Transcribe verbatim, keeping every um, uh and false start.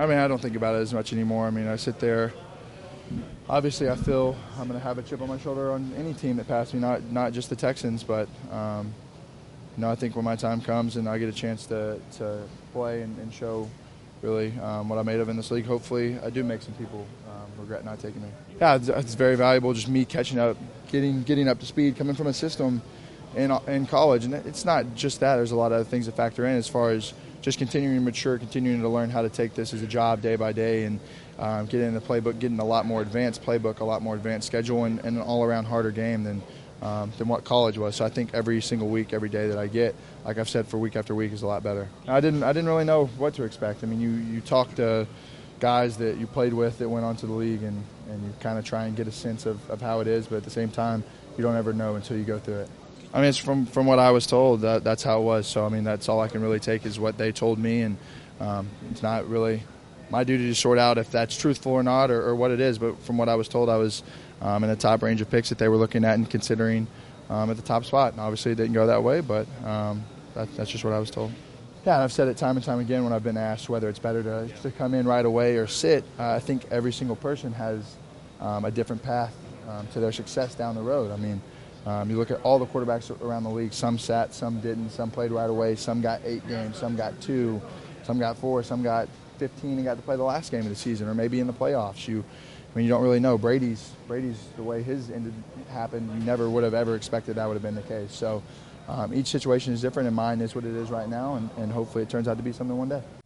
I mean, I don't think about it as much anymore. I mean, I sit there. Obviously, I feel I'm going to have a chip on my shoulder on any team that passed me, not not just the Texans, but um, you know, I think when my time comes and I get a chance to, to play and, and show really um, what I'm made of in this league, hopefully I do make some people um, regret not taking me. Yeah, it's, it's very valuable, just me catching up, getting getting up to speed, coming from a system in, in college. And it's not just that. There's a lot of other things that factor in as far as just continuing to mature, continuing to learn how to take this as a job day by day and um, getting in the playbook, getting a lot more advanced playbook, a lot more advanced schedule, and, and an all-around harder game than um, than what college was. So I think every single week, every day that I get, like I've said for week after week, is a lot better. I didn't I didn't really know what to expect. I mean, you, you talk to guys that you played with that went on to the league, and, and you kind of try and get a sense of, of how it is, but at the same time, you don't ever know until you go through it. I mean, it's from, from what I was told, that, that's how it was. So, I mean, that's all I can really take is what they told me, and um, it's not really my duty to sort out if that's truthful or not or, or what it is. But from what I was told, I was um, in the top range of picks that they were looking at and considering um, at the top spot. And obviously it didn't go that way, but um, that, that's just what I was told. Yeah, and I've said it time and time again when I've been asked whether it's better to, to come in right away or sit. Uh, I think every single person has um, a different path um, to their success down the road. I mean, Um, you look at all the quarterbacks around the league. Some sat, some didn't. Some played right away. Some got eight games. Some got two. Some got four. Some got fifteen and got to play the last game of the season, or maybe in the playoffs. You, I mean, you don't really know. Brady's Brady's the way his ended happened. You never would have ever expected that would have been the case. So um, each situation is different, and mine is what it is right now, and, and hopefully it turns out to be something one day.